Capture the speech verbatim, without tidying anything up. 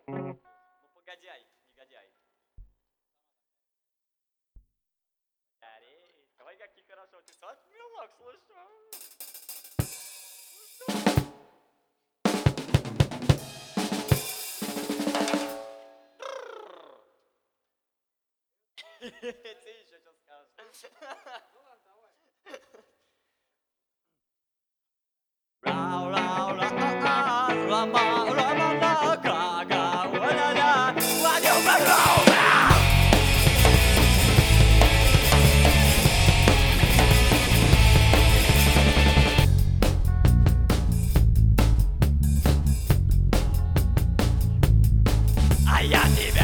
Ну погодяй, негодяй. Горей. Ой, как хорошо ты так милок, слышишь? Ты еще что скажешь? Ну ладно, давай. Рау, рау, ра, а, а, ра-ба, ра-ба-ба, га-га, ва-ля-ля, ва-дю-ва-рау, ра! А я тебе